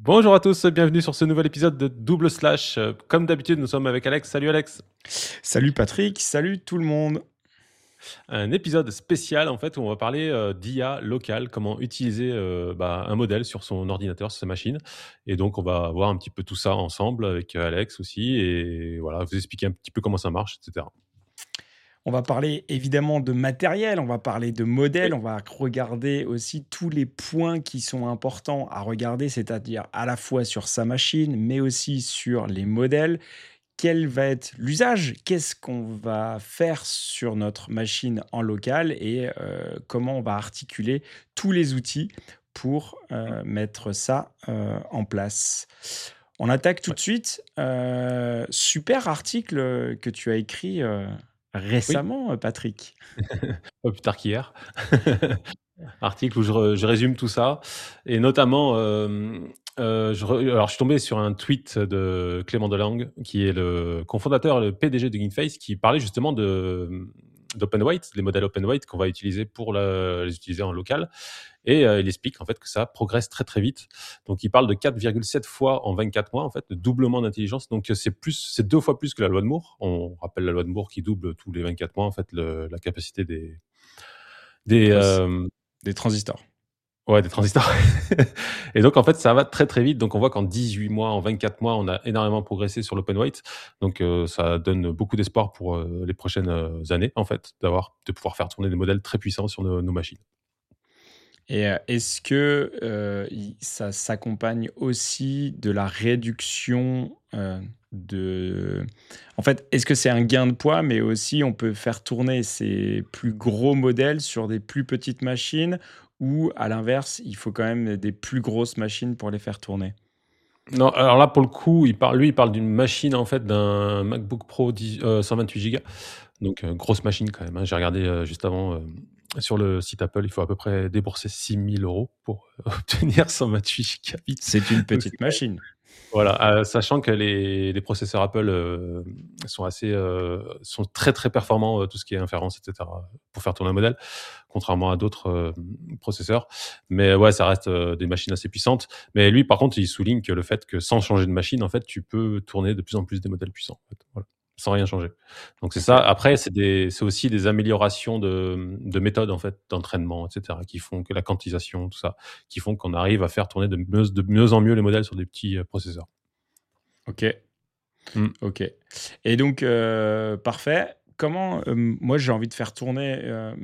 Bonjour à tous, bienvenue sur ce nouvel épisode de Double Slash. Comme d'habitude, nous sommes avec Alex. Salut Alex. Salut Patrick, salut tout le monde. Un épisode spécial en fait où on va parler d'IA locale, comment utiliser un modèle sur son ordinateur, sur sa machine. Et donc on va voir un petit peu tout ça ensemble avec Alex aussi et voilà, vous expliquer un petit peu comment ça marche, etc. On va parler évidemment de matériel, on va parler de Oui. modèles, on va regarder aussi tous les points qui sont importants à regarder, c'est-à-dire à la fois sur sa machine, mais aussi sur les modèles. Quel va être l'usage? Qu'est-ce qu'on va faire sur notre machine en local et comment on va articuler tous les outils pour mettre ça en place. On attaque tout Ouais. de suite. Super article que tu as écrit Oui. récemment, Patrick. Pas plus tard qu'hier. Article où je résume tout ça et notamment, alors je suis tombé sur un tweet de Clément Delangue, qui est le cofondateur et le PDG de GameFace, qui parlait justement d'OpenWhite, les modèles OpenWhite qu'on va utiliser pour les utiliser en local et il explique en fait que ça progresse très, très vite. Donc il parle de 4,7 fois en 24 mois en fait, de doublement d'intelligence. Donc c'est 2 fois plus que la loi de Moore. On rappelle la loi de Moore qui double tous les 24 mois en fait la capacité des, Trans- hem des transistors. Ouais, des transistors. Et donc, en fait, ça va très, très vite. Donc, on voit qu'en 18 mois, en 24 mois, on a énormément progressé sur l'open weight. Donc, ça donne beaucoup d'espoir pour les prochaines années, en fait, de pouvoir faire tourner des modèles très puissants sur nos machines. Et est-ce que ça s'accompagne aussi de la réduction de... En fait, est-ce que c'est un gain de poids, mais aussi on peut faire tourner ces plus gros modèles sur des plus petites machines ou à l'inverse, il faut quand même des plus grosses machines pour les faire tourner? Non, alors là, pour le coup, il parle d'une machine, en fait, d'un MacBook Pro 128 Go. Donc, grosse machine quand même, hein. J'ai regardé juste avant sur le site Apple, il faut à peu près débourser 6 000 € pour obtenir 128 Go. C'est une Donc, c'est petite machine. voilà, sachant que les processeurs Apple, sont très, très performants, tout ce qui est inférence et cetera, pour faire tourner un modèle, contrairement à d'autres, processeurs. Mais ouais, ça reste, des machines assez puissantes. Mais lui, par contre, il souligne que le fait que sans changer de machine, en fait, tu peux tourner de plus en plus des modèles puissants, en fait, voilà, sans rien changer. Donc c'est ça. Ok. Après, c'est aussi des améliorations de méthodes, en fait, d'entraînement et cetera, qui font que la quantisation, tout ça, qui font qu'on arrive à faire tourner de mieux en mieux les modèles sur des petits, processeurs. Ok. Mmh. OK, et donc parfait. Comment, moi j'ai envie de faire tourner,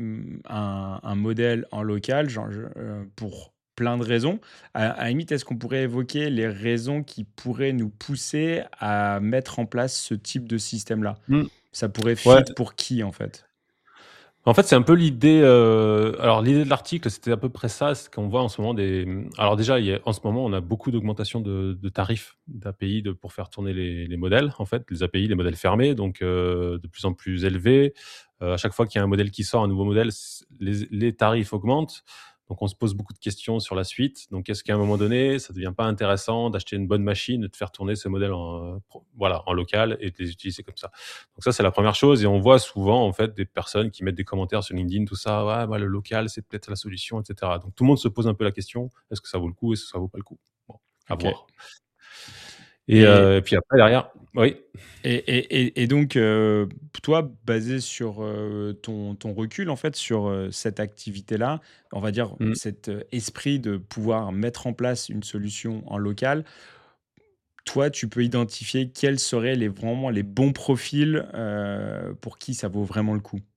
un modèle en local, genre pour plein de raisons. À la limite, est-ce qu'on pourrait évoquer les raisons qui pourraient nous pousser à mettre en place ce type de système-là? Mmh. Ça pourrait Ouais. fit pour qui, en fait? En fait, c'est un peu l'idée, alors l'idée de l'article, c'était à peu près ça, c'est qu'on voit en ce moment alors déjà, en ce moment, on a beaucoup d'augmentation de tarifs d'API pour faire tourner les modèles, en fait, les API, les modèles fermés, donc de plus en plus élevés. À chaque fois qu'il y a un modèle qui sort, un nouveau modèle, les tarifs augmentent. Donc on se pose beaucoup de questions sur la suite. Donc est-ce qu'à un moment donné, ça ne devient pas intéressant d'acheter une bonne machine et de faire tourner ce modèle en local et de les utiliser comme ça? Donc ça, c'est la première chose et on voit souvent, en fait, des personnes qui mettent des commentaires sur LinkedIn, tout ça: «Ouais, moi, le local, c'est peut-être la solution» et cetera. Donc tout le monde se pose un peu la question: «Est-ce que ça vaut le coup? Est-ce que ça vaut pas le coup?» Bon, à OK, voir. Et et puis après derrière oui? et donc, toi, basé sur, ton recul, en fait, sur, cette activité-là, on va dire, Mmh. cet, esprit de pouvoir mettre en place une solution en local, toi, tu peux identifier quels seraient vraiment les bons profils, pour qui ça vaut vraiment le coup?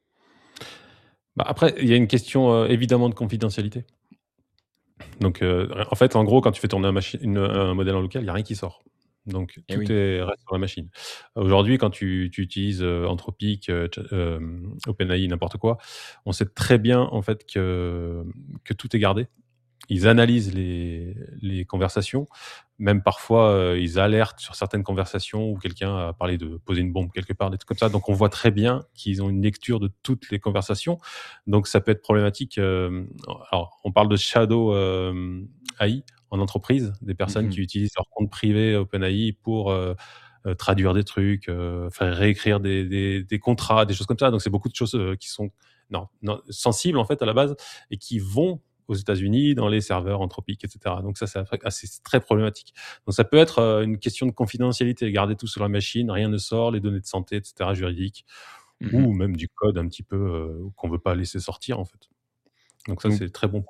Bah, après, il y a une question, évidemment de confidentialité. Donc en fait, en gros, quand tu fais tourner un modèle en local, il y a rien qui sort. Donc Eh tout oui. reste sur la machine. Aujourd'hui, quand tu utilises, Anthropic, OpenAI, n'importe quoi, on sait très bien, en fait, que tout est gardé. Ils analysent les conversations, même parfois, ils alertent sur certaines conversations où quelqu'un a parlé de poser une bombe quelque part, des trucs comme ça. Donc on voit très bien qu'ils ont une lecture de toutes les conversations. Donc ça peut être problématique, alors on parle de shadow, AI en entreprise, des personnes Mmh. qui utilisent leur compte privé OpenAI pour, traduire des trucs, faire réécrire des contrats, des choses comme ça. Donc c'est beaucoup de choses, qui sont non sensibles en fait à la base et qui vont aux États-Unis dans les serveurs Anthropic, etc. Donc ça, c'est très problématique. Donc ça peut être une question de confidentialité, garder tout sur la machine, rien ne sort, les données de santé, etc., juridiques, Mmh. ou même du code un petit peu qu'on veut pas laisser sortir en fait. Donc ça, Donc c'est très bon.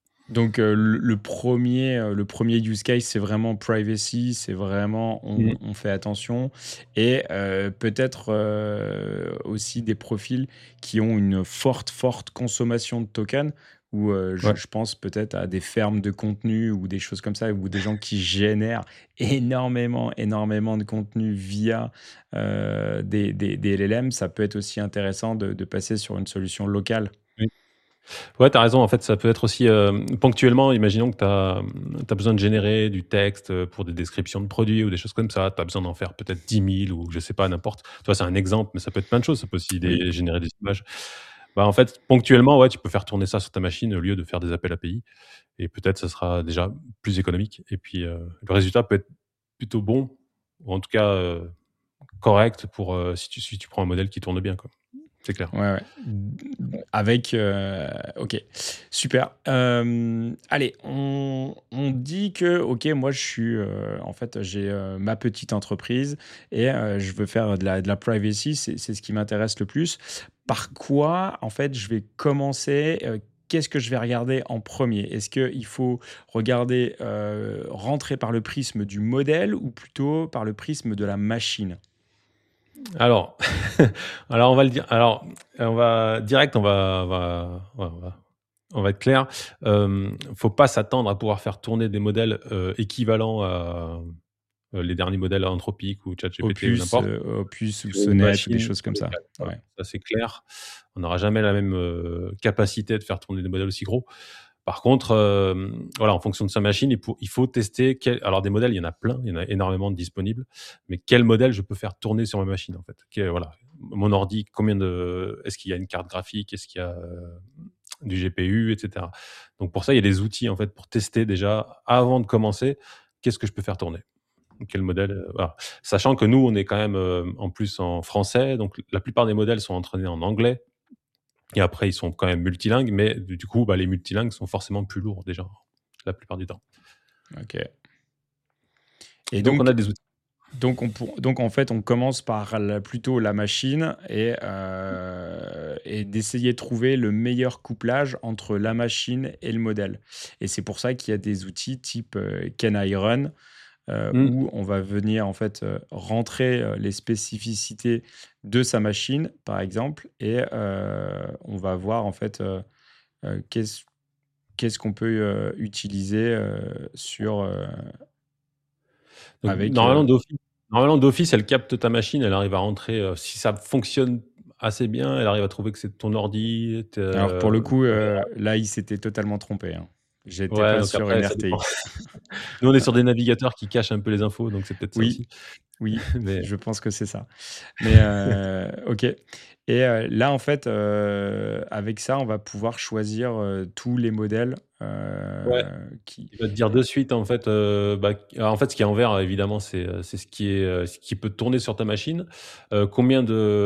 le 1er use case, c'est vraiment privacy, c'est vraiment Mm. on fait attention et peut-être, aussi des profils qui ont une forte consommation de tokens ou Ouais. je pense peut-être à des fermes de contenu ou des choses comme ça, ou des gens qui génèrent énormément de contenu via, des LLM. Ça peut être aussi intéressant de passer sur une solution locale. Ouais, tu as raison. En fait, ça peut être aussi ponctuellement, imaginons que tu as besoin de générer du texte pour des descriptions de produits ou des choses comme ça. Tu as besoin d'en faire peut-être 10 000 ou je sais pas, n'importe. Tu vois, c'est un exemple, mais ça peut être plein de choses. Ça peut aussi Oui. générer des images. Bah, en fait, ponctuellement, ouais, tu peux faire tourner ça sur ta machine au lieu de faire des appels API. Et peut-être ça sera déjà plus économique. Et puis, le résultat peut être plutôt bon, ou en tout cas correct pour si tu prends un modèle qui tourne bien, quoi. C'est clair. Ouais, ouais. Avec, OK, super. Allez, on dit que, OK, moi, je suis, en fait, j'ai, ma petite entreprise et je veux faire de la privacy, c'est ce qui m'intéresse le plus. Par quoi, en fait, je vais commencer? Qu'est-ce que je vais regarder en premier? Est-ce qu'il faut regarder, rentrer par le prisme du modèle ou plutôt par le prisme de la machine? Alors, alors on va le dire. Alors, on va direct, on va être clair. Faut pas s'attendre à pouvoir faire tourner des modèles équivalents à les derniers modèles Anthropic ou ChatGPT ou n'importe Opus ou sur une Sonnet ou des machine choses comme ça? locale. Voilà, Ouais. ça c'est clair. On n'aura jamais la même capacité de faire tourner des modèles aussi gros. Par contre, voilà, en fonction de sa machine, il faut tester alors des modèles, il y en a plein, il y en a énormément de disponibles, mais quel modèle je peux faire tourner sur ma machine, en fait? Voilà, mon ordi, est-ce qu'il y a une carte graphique? Est-ce qu'il y a, du GPU et cetera? Donc pour ça, il y a des outils, en fait, pour tester déjà avant de commencer, qu'est-ce que je peux faire tourner? Quel modèle, voilà. Sachant que nous, on est quand même, en plus en français, donc la plupart des modèles sont entraînés en anglais. Et après, ils sont quand même multilingues, mais du coup, bah, les multilingues sont forcément plus lourds déjà, la plupart du temps. OK. Et Donc on donc a des outils. donc en fait, on commence par plutôt la machine et d'essayer de trouver le meilleur couplage entre la machine et le modèle. Et c'est pour ça qu'il y a des outils type, Can I Run, Mmh. où on va venir en fait, rentrer, les spécificités de sa machine, par exemple et on va voir en fait, qu'est-ce qu'on peut, utiliser, sur, Donc avec, heu normalement d'office, elle capte ta machine, elle arrive à rentrer, si ça fonctionne assez bien, elle arrive à trouver que c'est ton ordi, alors pour le coup, là, il s'était totalement trompé, hein. J'étais ouais, pas donc sur une après ça dépend. RTX. Nous, on est sur des navigateurs qui cachent un peu les infos, donc c'est peut-être ça Oui, aussi. oui, Mais je pense que c'est ça. Mais OK et là, en fait, avec ça, on va pouvoir choisir, tous les modèles, ouais. qui Il va te dire de suite en fait, alors en fait ce qui est en vert évidemment c'est ce qui peut tourner sur ta machine, combien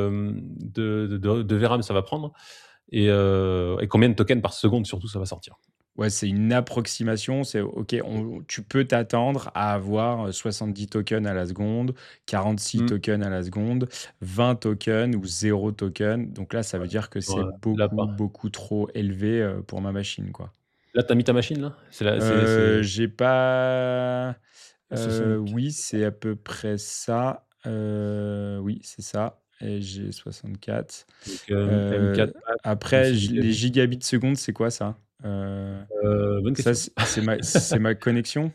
de VRAM ça va prendre et combien de tokens par seconde surtout ça va sortir. ouais, c'est une approximation. C'est OK, tu peux t'attendre à avoir, 70 tokens à la seconde, 46 Mmh. tokens à la seconde, 20 tokens ou 0 token. Donc là, ça veut dire que c'est Voilà, là pas. beaucoup trop élevé, pour ma machine, quoi. Là tu as mis ta machine là? C'est J'ai pas 64 oui, c'est à peu près ça. Oui, c'est ça et j'ai 64. donc M4 Heu, max, Après 36 j les gigabits, gigabits seconde, c'est quoi ça? Heu, bonne Ça, question. c'est ma connexion?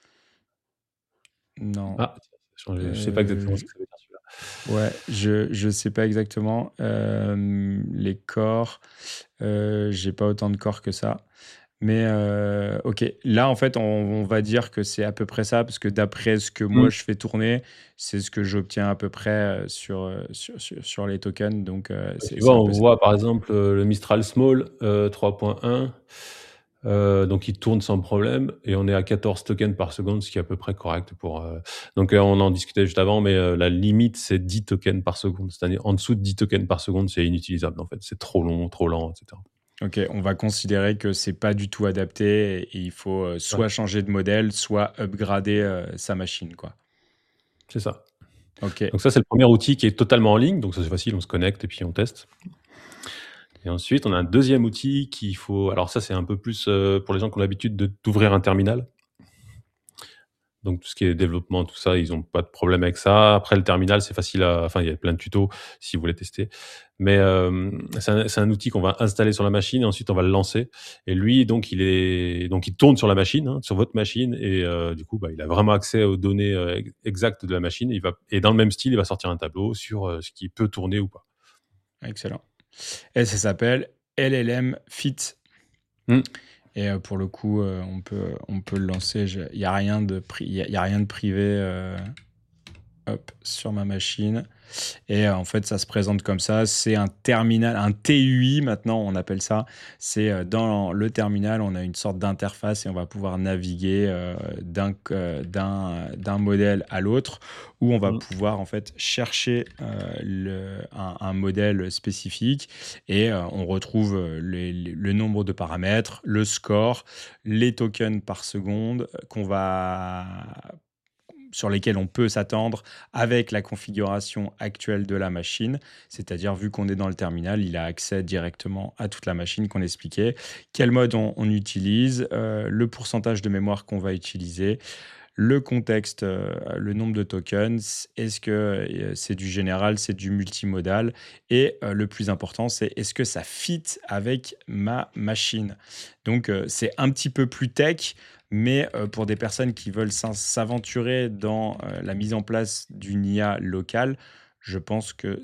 Non, Ah, tiens, ça a changé, je sais pas exactement ce j que ça veut dire celui-là. ouais, je sais pas exactement. Les corps, j'ai pas autant de corps que ça. Mais OK. Là, en fait, on va dire que c'est à peu près ça, parce que d'après ce que moi Mmh. je fais tourner, c'est ce que j'obtiens à peu près, sur les tokens, donc c'est Tu vois, c'est un on peu ça. voit par exemple, le Mistral Small, 3.1, donc il tourne sans problème et on est à 14 tokens par seconde, ce qui est à peu près correct pour, donc on en discutait juste avant, mais la limite, c'est 10 tokens par seconde. C'est-à-dire en dessous de 10 tokens par seconde, c'est inutilisable en fait. C'est trop long, trop lent et cetera. OK, on va considérer que c'est pas du tout adapté et il faut, Ouais, soit changer de modèle, soit upgrader, sa machine, quoi. c'est ça. OK. Donc ça, c'est le premier outil qui est totalement en ligne, donc ça, c'est facile, on se connecte et puis on teste. Et ensuite, on a un deuxième outil qu'il faut alors ça, c'est un peu plus, pour les gens qui ont l'habitude d'ouvrir un terminal. Donc tout ce qui est développement, tout ça, ils ont pas de problème avec ça. Après le terminal, c'est facile à enfin, il y a plein de tutos si vous voulez tester. Mais, c'est un outil qu'on va installer sur la machine et ensuite on va le lancer et lui donc il tourne sur la machine, hein, sur votre machine et du coup, bah, il a vraiment accès aux données, exactes de la machine. Il va et dans le même style, il va sortir un tableau sur, ce qui peut tourner ou pas. Excellent et ça s'appelle LLM Fit Mmh. et pour le coup, on peut le lancer. Il y a rien de il y a rien de privé, hop, sur ma machine. Et en fait, ça se présente comme ça. C'est un terminal, un TUI maintenant, on appelle ça. C'est dans le terminal, on a une sorte d'interface et on va pouvoir naviguer d'un modèle à l'autre, où on va Mmh. pouvoir en fait chercher un modèle spécifique et on retrouve le nombre de paramètres, le score, les tokens par seconde sur lesquels on peut s'attendre avec la configuration actuelle de la machine. C'est-à-dire, vu qu'on est dans le terminal, il a accès directement à toute la machine qu'on expliquait, quel mode on utilise, le pourcentage de mémoire qu'on va utiliser, le contexte, le nombre de tokens, est-ce que c'est du général, c'est du multimodal et le plus important, c'est est-ce que ça fit avec ma machine. Donc, c'est un petit peu plus tech, mais pour des personnes qui veulent s'aventurer dans la mise en place d'une IA locale, je pense que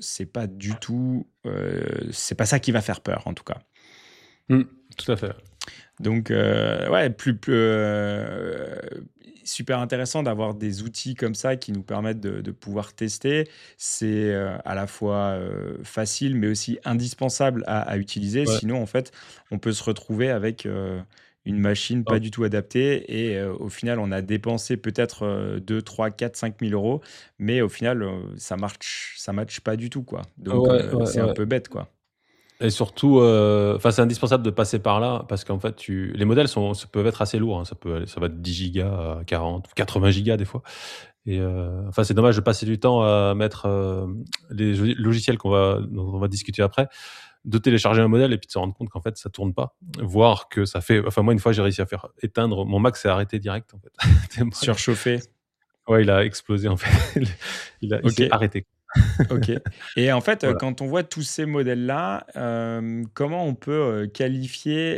c'est pas ça qui va faire peur, en tout cas. Mmh. Tout à fait. Donc, ouais, super intéressant d'avoir des outils comme ça qui nous permettent de pouvoir tester. C'est, à la fois, facile, mais aussi indispensable à utiliser. Ouais. Sinon, en fait, on peut se retrouver avec, une machine pas Hop. du tout adaptée et au final, on a dépensé peut-être, 2-3-4-5 000 €, mais au final, ça matche pas du tout, quoi. Donc, Ouais, ouais, c'est un ouais. peu bête, quoi. Et surtout, enfin, c'est indispensable de passer par là parce qu'en fait, les modèles ça peuvent être assez lourds, hein. Ça va de 10 gigas à 40 ou 80 gigas des fois et enfin, c'est dommage de passer du temps à mettre, les logiciels dont on va discuter après, de télécharger un modèle et puis de se rendre compte qu'en fait, ça tourne pas. Voire que ça fait enfin, moi, une fois, j'ai réussi à faire éteindre mon Mac s'est arrêté direct, en fait. Tellement Surchauffé. ouais, il a explosé, en fait. Il s'est OK. arrêté. OK et en fait, Voilà. quand on voit tous ces modèles-là, comment on peut, qualifier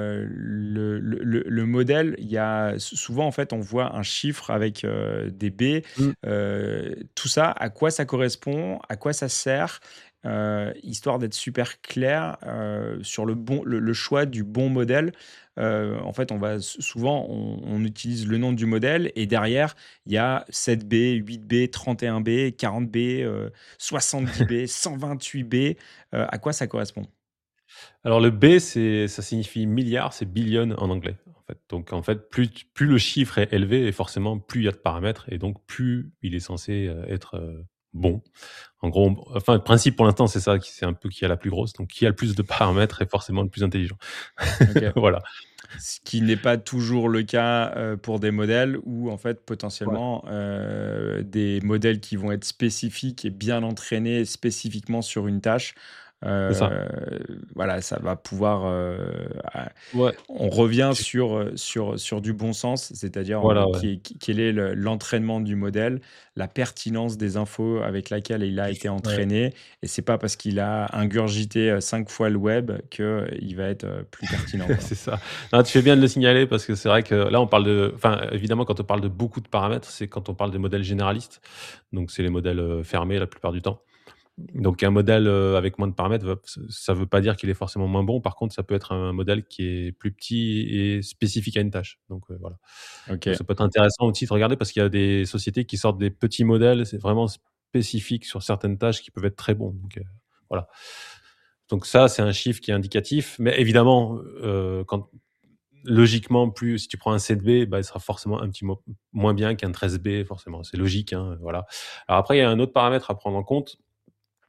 le modèle? Il y a souvent, en fait, on voit un chiffre avec, des B, Mmh. tout ça, à quoi ça correspond? À quoi ça sert? Histoire d'être super clair, sur le choix du bon modèle. En fait, on va souvent, on utilise le nom du modèle et derrière, il y a 7B, 8B, 31B, 40B, 70B, 128B, à quoi ça correspond? Alors le B, ça signifie milliard, c'est billion en anglais, en fait. Donc en fait, plus le chiffre est élevé et forcément plus il y a de paramètres et donc plus il est censé, être, bon. En gros, enfin le principe pour l'instant c'est ça, c'est un peu qui a la plus grosse, donc qui a le plus de paramètres est forcément le plus intelligent. OK. Voilà. Ce qui n'est pas toujours le cas, pour des modèles où en fait Ouais, potentiellement, des modèles qui vont être spécifiques et bien entraînés spécifiquement sur une tâche, c'est ça. heu, voilà, ça va pouvoir, Ouais, on revient c'est sur du bon sens, c'est-à-dire, voilà, ouais. quel est l'entraînement du modèle, la pertinence des infos avec laquelle il a été Ouais. entraîné et c'est pas parce qu'il a ingurgité, 5 fois le web qu'il va être, plus pertinent, quoi. C'est ça. Non, tu fais bien de le signaler parce que c'est vrai que là, on parle enfin, évidemment, quand on parle de beaucoup de paramètres, c'est quand on parle des modèles généralistes. Donc, c'est les modèles fermés la plupart du temps. Donc, un modèle avec moins de paramètres, ça veut pas dire qu'il est forcément moins bon. Par contre, ça peut être un modèle qui est plus petit et spécifique à une tâche. Donc, voilà. Donc, OK. ça peut être intéressant aussi de regarder parce qu'il y a des sociétés qui sortent des petits modèles. C'est vraiment spécifique sur certaines tâches qui peuvent être très bons. Donc, voilà. Donc ça, c'est un chiffre qui est indicatif. Mais évidemment, quand logiquement, plus si tu prends un 7B, bah, il sera forcément un petit moins bien qu'un 13B, forcément. C'est logique, hein, voilà. Alors après, il y a un autre paramètre à prendre en compte,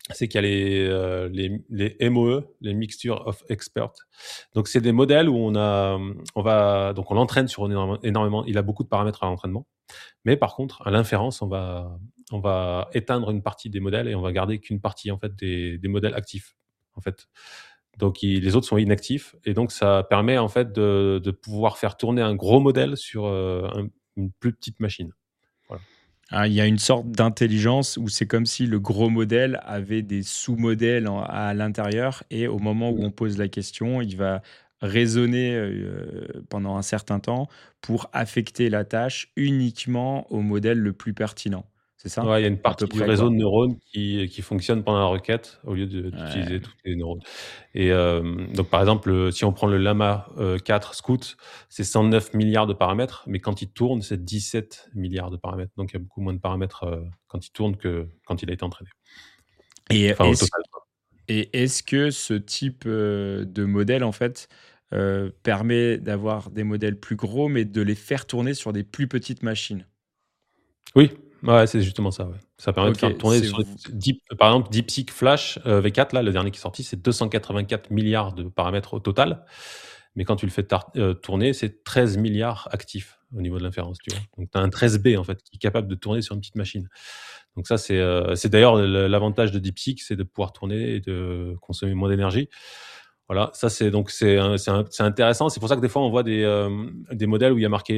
c'est qu'il y a les MOE, les Mixture of Experts. Donc, c'est des modèles où on l'entraîne sur énormément. Il a beaucoup de paramètres à l'entraînement. Mais par contre, à l'inférence, on va éteindre une partie des modèles et on va garder qu'une partie en fait des modèles actifs. En fait, donc les autres sont inactifs et donc ça permet en fait de pouvoir faire tourner un gros modèle sur une plus petite machine. Voilà. Ah, il y a une sorte d'intelligence où c'est comme si le gros modèle avait des sous-modèles à l'intérieur et au moment où on pose la question, il va raisonner pendant un certain temps pour affecter la tâche uniquement au modèle le plus pertinent. C'est ça? Ouais, il y a une À peu partie du près, réseau quoi. de neurones qui fonctionne pendant la requête au lieu d'utiliser Ouais. tous les neurones. Et donc, par exemple, si on prend le Llama 4 Scout, c'est 109 milliards de paramètres, mais quand il tourne, c'est 17 milliards de paramètres. Donc, il y a beaucoup moins de paramètres quand il tourne que quand il a été entraîné. Et Enfin, au est-ce total. et est-ce que ce type de modèle, en fait, permet d'avoir des modèles plus gros, mais de les faire tourner sur des plus petites machines? Oui, ouais, c'est justement ça, ouais. Ça permet de OK, faire tourner c'est sur v par exemple, DeepSeek Flash, V4 là, le dernier qui est sorti, c'est 284 milliards de paramètres au total. Mais quand tu le fais tourner, c'est 13 milliards actifs au niveau de l'inférence, tu vois? Donc tu as un 13B en fait, qui est capable de tourner sur une petite machine. Donc ça, c'est d'ailleurs l'avantage de DeepSeek, c'est de pouvoir tourner et de consommer moins d'énergie. Voilà, ça c'est intéressant. C'est pour ça que des fois on voit des modèles où il y a marqué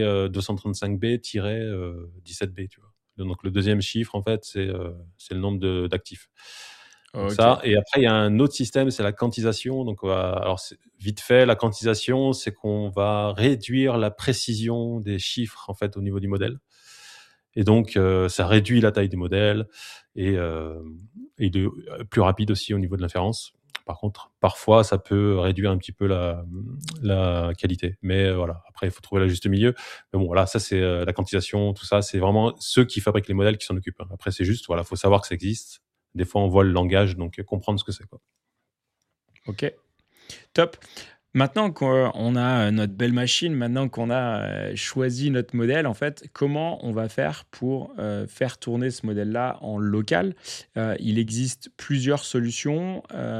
235B-17B, tu vois. Donc le deuxième chiffre en fait c'est le nombre d'actifs. Donc OK. ça, et après il y a un autre système, c'est la quantisation. Donc alors vite fait, la quantisation, c'est qu'on va réduire la précision des chiffres en fait au niveau du modèle. Et donc ça réduit la taille des modèles et, euh, plus rapide aussi au niveau de l'inférence. Par contre, parfois, ça peut réduire un petit peu la qualité. Mais voilà, après, il faut trouver le juste milieu. Mais bon, voilà, ça, c'est la quantisation, tout ça, c'est vraiment ceux qui fabriquent les modèles qui s'en occupent, hein. Après, c'est juste, voilà, faut savoir que ça existe. Des fois, on voit le langage, donc comprendre ce que c'est, quoi. OK, top. Maintenant qu'on a, notre belle machine, maintenant qu'on a, choisi notre modèle, en fait, comment on va faire pour, faire tourner ce modèle-là en local? Il existe plusieurs solutions,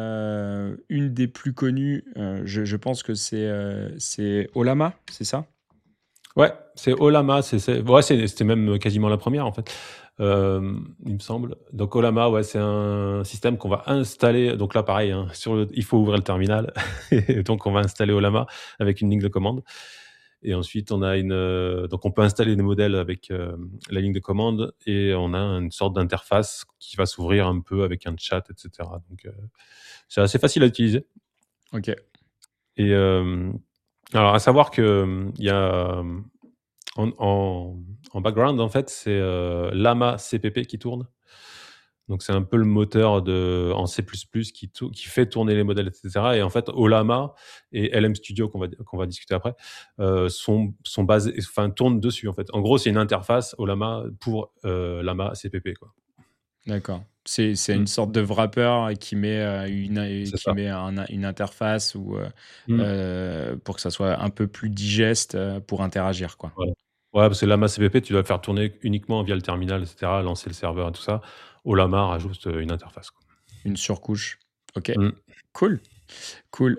une des plus connues, je pense que c'est Ollama, c'est ça? Ouais, c'est Ollama, ouais, c'était même quasiment la première en fait, il me semble. Donc Ollama, ouais, c'est un système qu'on va installer. Donc là, pareil, hein, il faut ouvrir le terminal et donc on va installer Ollama avec une ligne de commande et ensuite donc on peut installer des modèles avec, la ligne de commande et on a une sorte d'interface qui va s'ouvrir un peu avec un chat et cetera. Donc c'est assez facile à utiliser OK. et alors à savoir que, il y a, en en en background, en fait, c'est, Llama CPP qui tourne. Donc c'est un peu le moteur en C++ qui fait tourner les modèles et cetera, et en fait, Ollama et LM Studio qu'on va discuter après, sont basés, enfin, tournent dessus, en fait. En gros, c'est une interface Ollama pour, Llama CPP, quoi. D'accord. C'est Mmh, une sorte de wrapper qui met, c'est qui ça. met une interface ou, Mmh, pour que ça soit un peu plus digeste, pour interagir, quoi. voilà. Ouais, parce que Llama CPP, tu dois le faire tourner uniquement via le terminal et cetera, lancer le serveur et tout ça. Ollama rajoute, une interface, quoi. Une surcouche. OK, Mmh. cool, cool.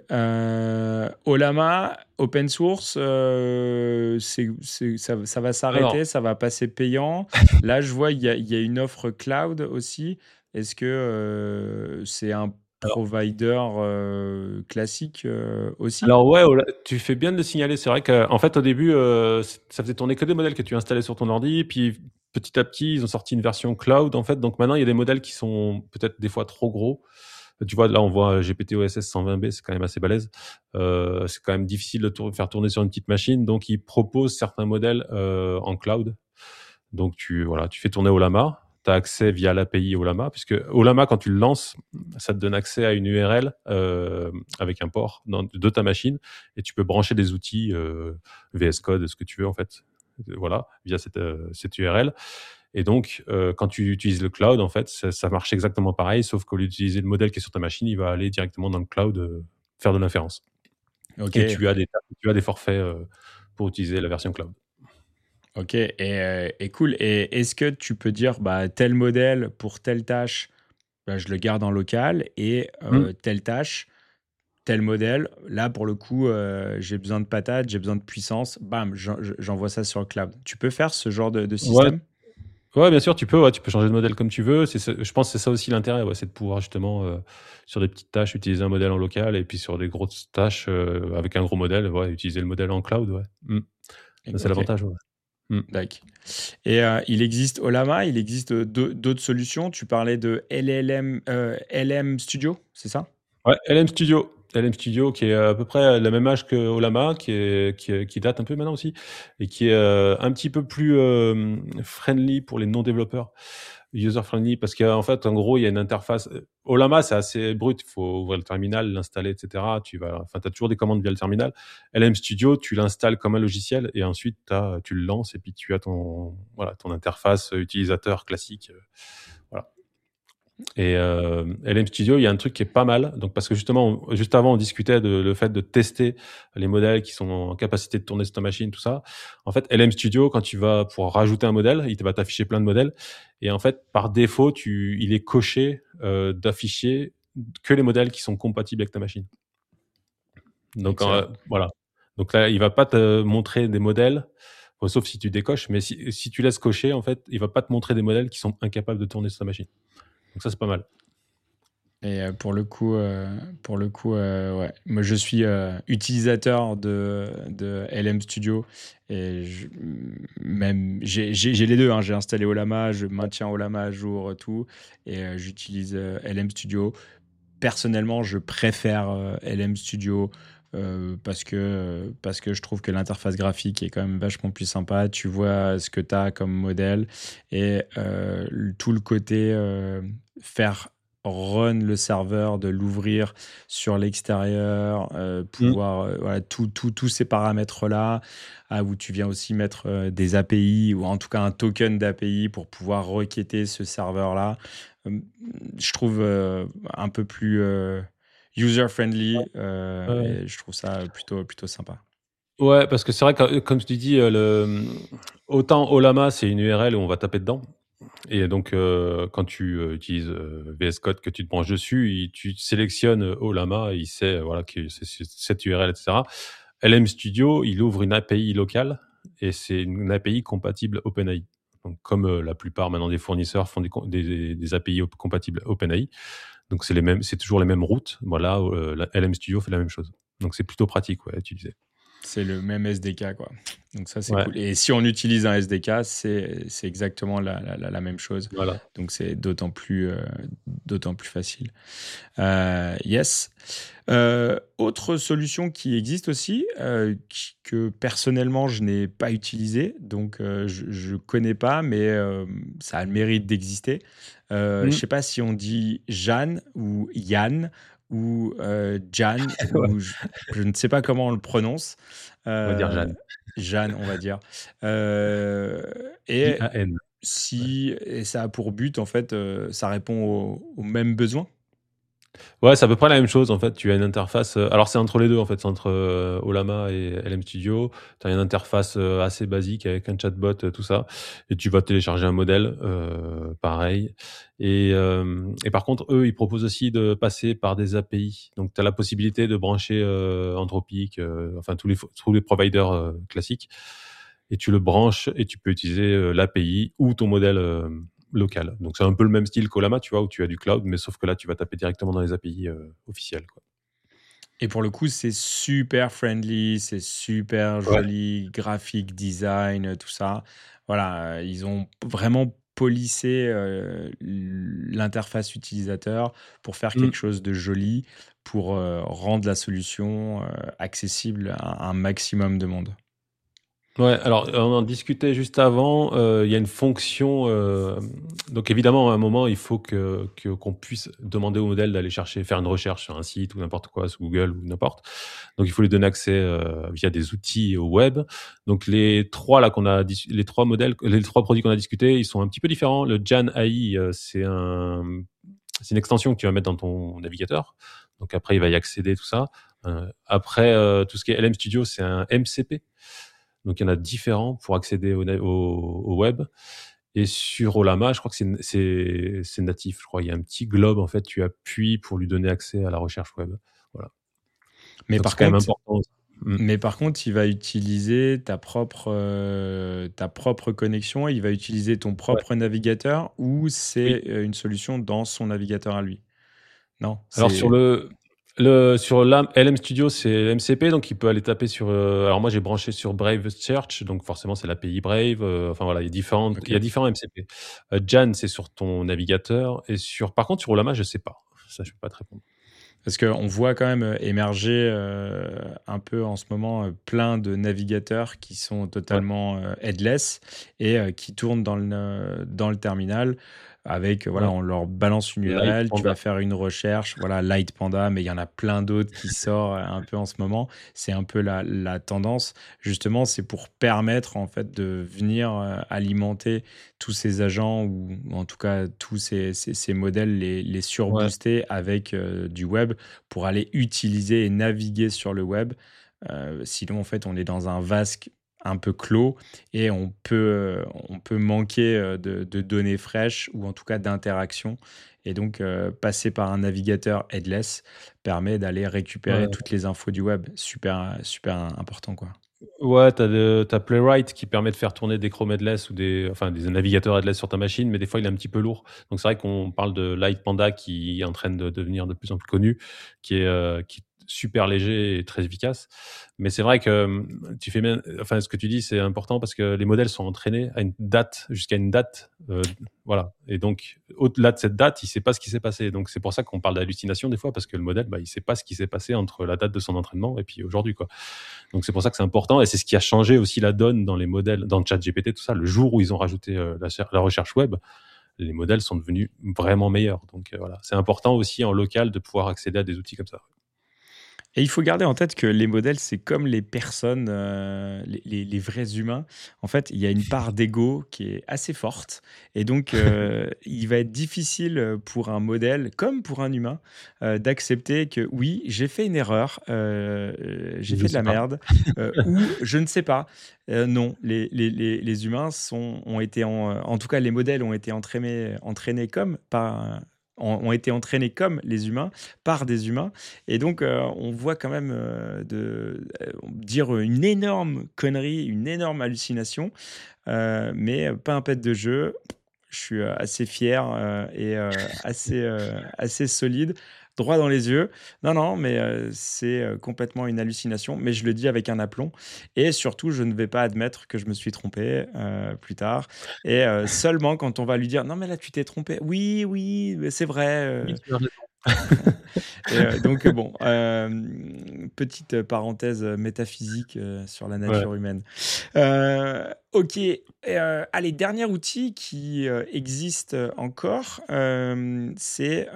Ollama, open source, c'est ça va Alors, s'arrêter, ça va passer payant. Là, je vois, il y a une offre cloud aussi. Est-ce que, c'est un alors provider, classique, aussi? Alors ouais, tu fais bien de le signaler. C'est vrai qu'en fait, au début, ça faisait tourner que des modèles que tu installais sur ton ordi. Puis petit à petit, ils ont sorti une version cloud, en fait. Donc maintenant, il y a des modèles qui sont peut-être des fois trop gros. Tu vois, là, on voit GPT-OSS 120B, c'est quand même assez balèze. C'est quand même difficile de faire tourner sur une petite machine. Donc, ils proposent certains modèles en cloud. Donc, voilà, tu fais tourner Ollama. Tu as accès via l'API Ollama, puisque Ollama, quand tu le lances, ça te donne accès à une URL avec un port de ta machine, et tu peux brancher des outils VS Code, ce que tu veux en fait, voilà, via cette URL. Et donc, quand tu utilises le cloud, en fait, ça marche exactement pareil, sauf qu'au lieu d'utiliser le modèle qui est sur ta machine, il va aller directement dans le cloud faire de l'inférence. Et OK. tu as des forfaits pour utiliser la version cloud. OK et cool et est-ce que tu peux dire, bah, tel modèle pour telle tâche, bah, je le garde en local et Mmh. telle tâche, tel modèle, là pour le coup, j'ai besoin de patates, j'ai besoin de puissance, bam, j'envoie ça sur le cloud. Tu peux faire ce genre de Ouais, système? ouais, bien sûr, tu peux changer de modèle comme tu veux. Je pense que c'est ça aussi l'intérêt, ouais, c'est de pouvoir justement, sur des petites tâches, utiliser un modèle en local et puis sur des grosses tâches, avec un gros modèle, ouais, utiliser le modèle en cloud, ouais. Mmh. Ça, c'est OK, l'avantage, ouais. Mmh. dac. Et il existe Ollama, il existe, d'autres solutions. Tu parlais de LLM, LM Studio, c'est ça? Ouais, LM Studio. LM Studio qui est à peu près le même âge que Ollama, qui date un peu maintenant aussi et qui est, un petit peu plus, friendly pour les non-développeurs. User friendly parce qu'en fait, en gros, il y a une interface, Ollama, c'est assez brut, il faut ouvrir le terminal, l'installer et cetera. Tu as toujours des commandes via le terminal. LM Studio, tu l'installes comme un logiciel et ensuite tu le lances et puis tu as ton interface utilisateur classique, voilà. Et LM Studio, il y a un truc qui est pas mal. Donc parce que justement, juste avant, on discutait de le fait de tester les modèles qui sont en capacité de tourner sur ta machine, tout ça. En fait, LM Studio, quand tu vas pour rajouter un modèle, il va t'afficher plein de modèles. Et en fait, par défaut, il est coché d'afficher que les modèles qui sont compatibles avec ta machine. Donc Excellent. voilà. Donc là, il va pas te montrer des modèles, sauf si tu décoches. Mais si tu laisses cocher, en fait, il va pas te montrer des modèles qui sont incapables de tourner sur ta machine. Donc ça, c'est pas mal. Et pour le coup, ouais. Moi, je suis, utilisateur de LM Studio et même j'ai les 2, hein. J'ai installé Ollama, je maintiens Ollama à jour, tout et j'utilise, LM Studio. Personnellement, je préfère, LM Studio, parce que je trouve que l'interface graphique est quand même vachement plus sympa. Tu vois ce que tu as comme modèle et tout le côté, faire run le serveur, de l'ouvrir sur l'extérieur, Mmh. pouvoir, voilà, tous ces paramètres-là, où tu viens aussi mettre, des API ou en tout cas un token d'API pour pouvoir requêter ce serveur-là. Hem, je trouve, un peu plus, user friendly, Ouais. et je trouve ça plutôt sympa. Ouais, parce que c'est vrai que, comme tu dis, autant Ollama, c'est une URL où on va taper dedans et donc quand tu, utilises, VS Code que tu te branches dessus, tu sélectionnes, Ollama, il sait, voilà, que c'est cette URL et cetera. LM Studio, il ouvre une API locale et c'est une API compatible OpenAI. Donc comme, la plupart maintenant des fournisseurs font des API compatibles OpenAI, donc c'est toujours les mêmes routes. Voilà, la LM Studio fait la même chose. Donc c'est plutôt pratique, ouais, à utiliser. C'est le même SDK, quoi. Donc ça, c'est Ouais, cool. Et si on utilise un SDK, c'est exactement la même chose. voilà. Donc c'est d'autant plus facile. Yes. Autre solution qui existe aussi, que personnellement je n'ai pas utilisé, donc je connais pas, mais ça a le mérite d'exister. Je Mmh. sais pas si on dit Jeanne ou Yann ou Jan Ouais, ou je ne sais pas comment on le prononce. on va dire Heu, Jeanne. Jeanne, on va dire. Et J-A-N. Ouais. si et ça a pour but en fait, ça répond aux mêmes besoins? Ouais, c'est à peu près la même chose en fait. Tu as une interface, alors c'est entre les 2 en fait, c'est entre, Ollama et LM Studio. Tu as une interface, assez basique avec un chatbot, tout ça et tu vas télécharger un modèle, pareil et par contre, eux, ils proposent aussi de passer par des API. Donc tu as la possibilité de brancher, Anthropic, enfin tous les providers, classiques et tu le branches et tu peux utiliser, l'API ou ton modèle, local. Donc c'est un peu le même style qu'Ollama, tu vois? Où tu as du cloud, mais sauf que là, tu vas taper directement dans les API, officielles, quoi. Et pour le coup, c'est super friendly, c'est super Ouais. joli, graphique, design, tout ça. Voilà, ils ont vraiment polissé, l'interface utilisateur pour faire Mmh. quelque chose de joli, pour, rendre la solution, accessible à un maximum de monde. Ouais, alors, on en discutait juste avant, il y a une fonction, donc évidemment, à un moment, il faut qu'on puisse demander au modèle d'aller faire une recherche sur un site ou n'importe quoi, sur Google ou n'importe. Donc il faut lui donner accès, via des outils au web. Donc les 3 modèles, les 3 produits qu'on a discutés, ils sont un petit peu différents. Le Jan AI, c'est une extension que tu vas mettre dans ton navigateur. Donc après, il va y accéder, tout ça. Après, tout ce qui est LM Studio, c'est un MCP. Donc il y en a différents pour accéder au web. Et sur Ollama, je crois que c'est natif. Je crois il y a un petit globe en fait, tu appuies pour lui donner accès à la recherche web. Voilà. Mais Donc c'est par quand même contre, important aussi. Mmh. il va utiliser ta propre connexion, il va utiliser ton Ouais, propre navigateur ou oui. c'est, une solution dans son navigateur à lui? Non, Alors sur c'est sur l'AM LM Studio, c'est MCP, donc il peut aller taper sur, alors moi j'ai branché sur Brave Search, donc forcément c'est l'API Brave, enfin voilà, il y OK. a différents MCP. Jan, c'est sur ton navigateur et par contre sur Ollama, je sais pas. Ça, je peux pas te répondre. Parce qu'on voit quand même, émerger, un peu en ce moment, plein de navigateurs qui sont Ouais, totalement, headless et qui tournent dans le terminal avec, voilà, ouais. on leur balance une Light URL, tu Panda. vas faire une recherche, voilà, Light Panda, mais il y en a plein d'autres qui sortent, un peu en ce moment. C'est un peu la tendance. Justement, c'est pour permettre, en fait, de venir, alimenter tous ces agents ou en tout cas tous ces modèles, les Ouais, surbooster avec, du web pour aller utiliser et naviguer sur le web. Sinon, en fait, on est dans un vasque un peu clos et on peut manquer, de données fraîches ou en tout cas d'interactions et donc passer par un navigateur headless permet d'aller récupérer ouais. toutes les infos du web. Super, super important, quoi. Ouais, tu Playwright qui permet de faire tourner des Chrome headless ou des navigateurs headless sur ta machine, mais des fois il est un petit peu lourd. Donc c'est vrai qu'on parle de Light Panda qui est en train de devenir de plus en plus connu, qui est super léger et très efficace. Mais c'est vrai que, tu fais bien enfin ce que tu dis, c'est important parce que les modèles sont entraînés à une date, jusqu'à une date, voilà, et donc au-delà de cette date, il sait pas ce qui s'est passé. Donc c'est pour ça qu'on parle d'hallucination des fois parce que le modèle, bah, il sait pas ce qui s'est passé entre la date de son entraînement et puis aujourd'hui, quoi. Donc c'est pour ça que c'est important et c'est ce qui a changé aussi la donne dans les modèles, dans ChatGPT, tout ça. Le jour où ils ont rajouté la recherche web, les modèles sont devenus vraiment meilleurs. Donc voilà, c'est important aussi en local de pouvoir accéder à des outils comme ça. Et il faut garder en tête que les modèles, c'est comme les personnes, les vrais humains. En fait, il y a une part d'ego qui est assez forte et donc il va être difficile, pour un modèle, comme pour un humain, d'accepter que oui, j'ai fait une erreur, j'ai Je fait de sais la pas. merde, ou je ne sais pas. Non, les humains ont été en tout cas les modèles ont été entraînés comme par ont été entraînés comme les humains, par des humains et donc, on voit quand même, dire une énorme connerie, une énorme hallucination, mais pas un pet de jeu. Je suis, assez fier, et assez solide, droit dans les yeux. Non, non, mais, c'est, complètement une hallucination, mais je le dis avec un aplomb et surtout, je ne vais pas admettre que je me suis trompé, plus tard et seulement quand on va lui dire: «Non, mais là, tu t'es trompé». «Oui, oui, mais c'est vrai, Oui, tu as raison. et donc bon, petite parenthèse, métaphysique, sur la Ouais, nature humaine. OK et allez, dernier outil qui, existe, encore, c'est,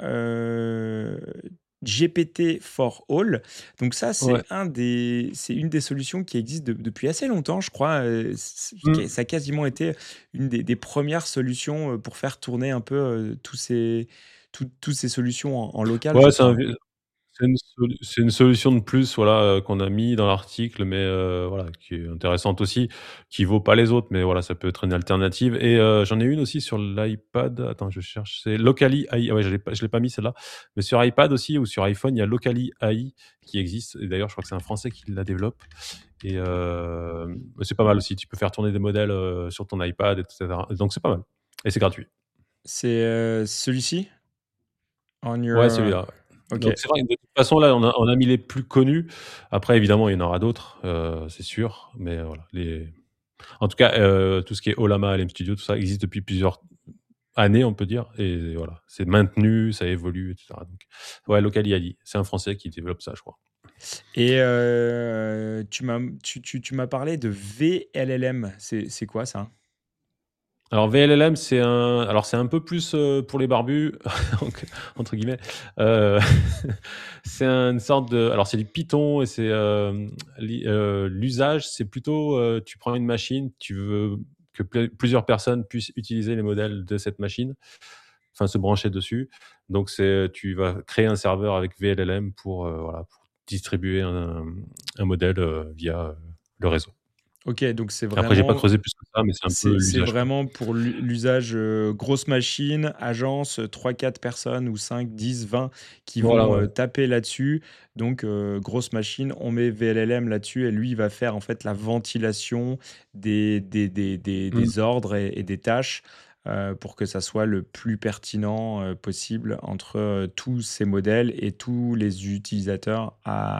GPT for All. Donc ça, ouais. c'est une des solutions qui existe depuis assez longtemps, je crois, Mmh. ça a quasiment été une des 1 solutions, pour faire tourner un peu, tous ces solutions en local, je Ouais, crois, hein. c'est une solution de plus, voilà, qu'on a mis dans l'article, mais voilà, qui est intéressante aussi, qui vaut pas les autres, mais voilà, ça peut être une alternative et j'en ai une aussi sur l'iPad. Attends, je cherche, c'est Locally AI. Ah ouais, je l'ai pas mis celle-là, mais sur iPad aussi ou sur iPhone, il y a Locally AI qui existe et d'ailleurs, je crois que c'est un Français qui la développe et c'est pas mal aussi. Tu peux faire tourner des modèles, sur ton iPad et cetera, donc c'est pas mal et c'est gratuit. C'est, celui-ci? On Ouais, your, celui-là, ouais. OK. Donc c'est vrai que de toute façon, là, on a mis les plus connus. Après évidemment, il y en aura d'autres, c'est sûr, mais voilà, en tout cas, tout ce qui est Ollama, LM Studio, tout ça existe depuis plusieurs années, on peut dire et voilà, c'est maintenu, ça évolue et cetera donc ouais, Local AI, c'est un Français qui développe ça, je crois. Et tu m'as parlé de VLLM, c'est quoi ça? Alors VLLM, c'est un peu plus, pour les barbus donc entre guillemets, heu, c'est une sorte de alors c'est du Python et l'usage, c'est plutôt, tu prends une machine, tu veux que plusieurs personnes puissent utiliser les modèles de cette machine, enfin se brancher dessus. Donc tu vas créer un serveur avec VLLM pour, voilà, pour distribuer un modèle, via, le réseau. OK, donc Après, j'ai pas creusé plus que ça, mais c'est un peu c'est l'usage, quoi. vraiment pour l'usage, grosse machine, agence, 3-4 personnes ou 5-10-20 qui Voilà, vont, ouais. taper là-dessus. Donc, grosse machine, on met VLLM là-dessus et lui, il va faire en fait la ventilation Mmh. des ordres et des tâches, pour que ça soit le plus pertinent, possible entre, tous ces modèles et tous les utilisateurs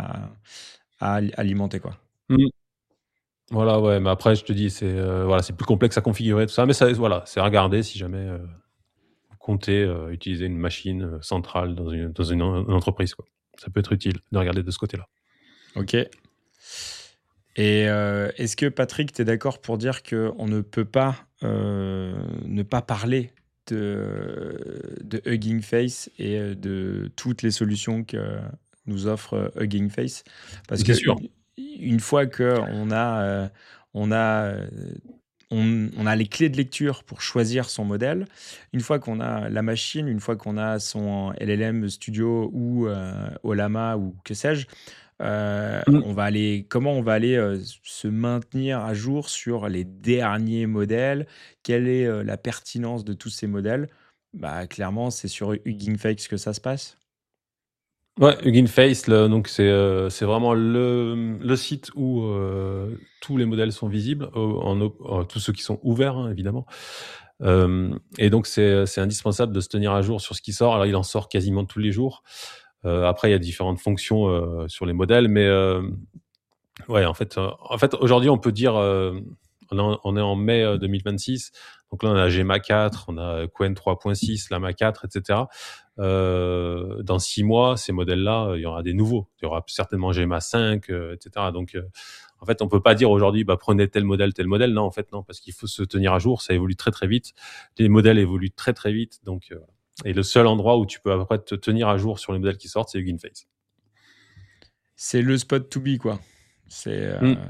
à alimenter, quoi. Mmh. Voilà, ouais, mais après, je te dis, voilà, c'est plus complexe à configurer, tout ça, mais ça, voilà, c'est à regarder si jamais, vous comptez, utiliser une machine, centrale dans une entreprise, quoi. Ça peut être utile de regarder de ce côté-là. OK. Et est-ce que Patrick, tu es d'accord pour dire qu'on ne peut pas, ne pas parler de Hugging Face et de toutes les solutions que nous offre, Hugging Face? Parce C'est sûr. une fois qu'on a, on a, on a les clés de lecture pour choisir son modèle, une fois qu'on a la machine, une fois qu'on a son LLM Studio ou Ollama ou que sais-je, Mmh. on va aller comment on va aller, se maintenir à jour sur les derniers modèles? Quelle est, la pertinence de tous ces modèles? Bah, clairement, c'est sur Hugging Face que ça se passe. Ouais, Hugging Face, donc c'est vraiment le site où, tous les modèles sont visibles, tous ceux qui sont ouverts, hein, évidemment. Et donc c'est indispensable de se tenir à jour sur ce qui sort. Alors il en sort quasiment tous les jours. Après il y a différentes fonctions, sur les modèles, mais ouais, en fait, aujourd'hui, on peut dire, on est en mai, 2026. Donc là, on a Gemma 4, on a Qwen 3.6, Llama 4, et cetera. Dans 6 mois, ces modèles-là, il y aura des nouveaux. Il y aura certainement Gemma 5, et cetera. Donc, en fait, on peut pas dire aujourd'hui: «Bah, prenez tel modèle, tel modèle». Non, en fait, non, parce qu'il faut se tenir à jour. Ça évolue très, très vite. Les modèles évoluent très, très vite. Donc, et le seul endroit où tu peux après te tenir à jour sur les modèles qui sortent, c'est Hugging Face. C'est le spot to be, quoi. C'est, Mmh.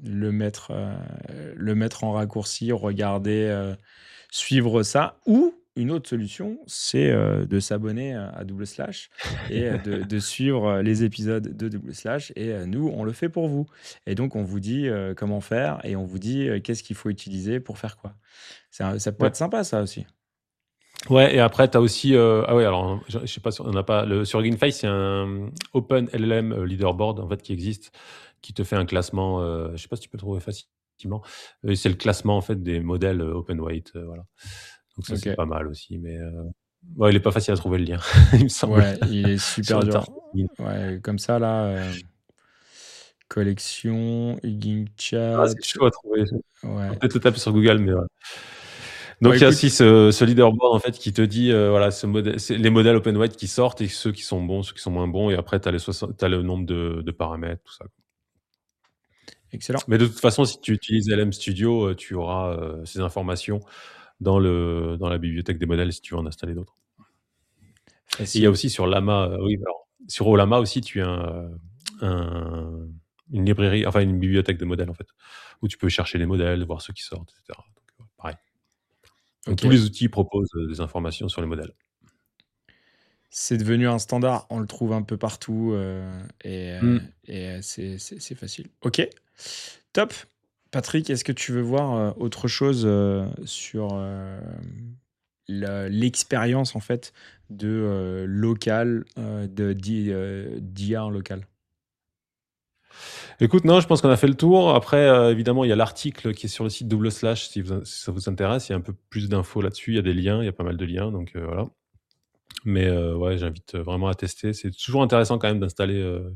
le mettre en raccourci, regarder, suivre ça ou une autre solution, c'est, de s'abonner à Double Slash et de suivre, les épisodes de Double Slash et nous, on le fait pour vous et donc on vous dit, comment faire et on vous dit, qu'est-ce qu'il faut utiliser pour faire quoi. Ça peut Ouais. être sympa ça aussi. Ouais, et après tu as aussi, ah ouais, alors je sais pas si on n'a pas sur Hugging Face, il y a un Open LLM leaderboard en fait qui existe, qui te fait un classement, je sais pas si tu peux le trouver facilement. C'est le classement en fait des modèles, open weight, voilà. Donc ça, c'est OK. pas mal aussi, mais ouais, il est pas facile à trouver le lien, il me semble, Ouais, il est sur super dur. Internet. Ouais, comme ça là, collection, Hugging Ah, c'est Chat, chaud à trouver. Faut ouais. peut-être le taper sur Google, mais ouais. Bon Donc il y a écoute, aussi ce leaderboard en fait qui te dit, voilà, ce modèle, c'est les modèles open weight qui sortent et ceux qui sont bons, ceux qui sont moins bons, et après tu as le nombre de paramètres, tout ça. excellent. Mais de toute façon, si tu utilises LM Studio, tu auras, ces informations dans la bibliothèque des modèles si tu veux en installer d'autres. Et il y a Facile. aussi sur Llama, oui, alors sur Ollama aussi, tu as un une librairie, enfin une bibliothèque de modèles en fait, où tu peux chercher les modèles, voir ceux qui sortent, et cetera. Donc, pareil. Donc tous OK. les outils proposent, des informations sur les modèles. C'est devenu un standard, on le trouve un peu partout, Mmh. c'est facile. OK, top. Patrick, est-ce que tu veux voir, autre chose, sur, l'expérience en fait de, local, d'IA en local? Écoute, non, je pense qu'on a fait le tour. Après, évidemment, il y a l'article qui est sur le site Double Slash si ça vous intéresse. Il y a un peu plus d'infos là-dessus. Il y a des liens, il y a pas mal de liens, donc voilà. Mais ouais, j'invite vraiment à tester. C'est toujours intéressant quand même d'installer,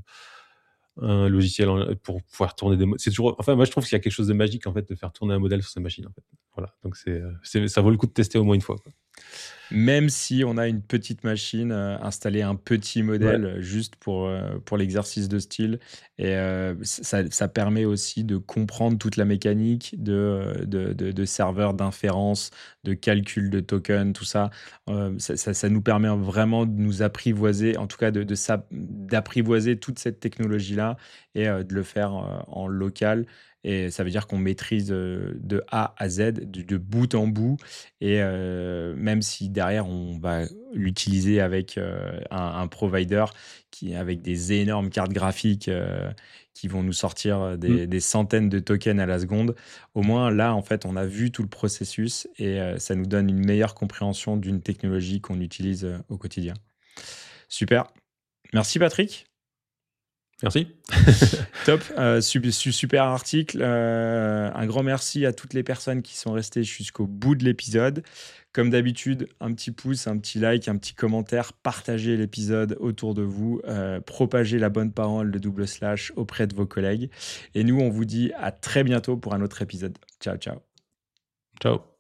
un logiciel pour pouvoir tourner des c'est toujours, enfin, moi, je trouve qu'il y a quelque chose de magique, en fait, de faire tourner un modèle sur sa machine, en fait. Voilà, donc ça vaut le coup de tester au moins une fois, quoi. Même si on a une petite machine, installer un petit Ouais. modèle, juste pour l'exercice de style et ça permet aussi de comprendre toute la mécanique de serveurs d'inférence, de calcul de tokens, tout ça. Ça nous permet vraiment de nous apprivoiser, en tout cas d'apprivoiser toute cette technologie-là et de le faire, en local et ça veut dire qu'on maîtrise, de A à Z, de bout en bout et même si derrière, on va l'utiliser avec un provider avec des énormes cartes graphiques qui vont nous sortir Mmh. des centaines de tokens à la seconde. Au moins, là, en fait, on a vu tout le processus et ça nous donne une meilleure compréhension d'une technologie qu'on utilise au quotidien. Super. Merci Patrick. Merci. Top, super article. Un grand merci à toutes les personnes qui sont restées jusqu'au bout de l'épisode. Comme d'habitude, un petit pouce, un petit like, un petit commentaire, partagez l'épisode autour de vous, propagez la bonne parole de Double Slash auprès de vos collègues. Et nous, on vous dit à très bientôt pour un autre épisode. Ciao, ciao. Ciao.